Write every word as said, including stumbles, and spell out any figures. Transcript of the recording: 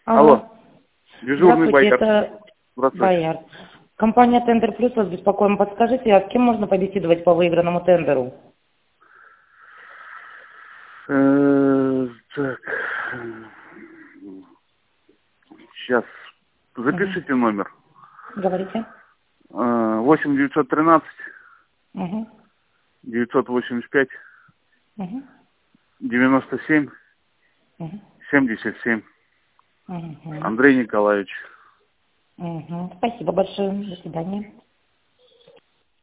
Алло. Алло. Дежурный Здравствуйте, Боярд. это Здравствуйте. Боярд. Компания Тендер Плюс вас беспокоим. Подскажите, а с кем можно побеседовать по выигранному тендеру? Э, Так. Сейчас. Запишите номер. Говорите. Э, восемь девятьсот тринадцать Угу. девятьсот восемьдесят пять Угу. девяносто семь Угу. семьдесят семь. Угу. Андрей Николаевич. Угу. Спасибо большое. До свидания.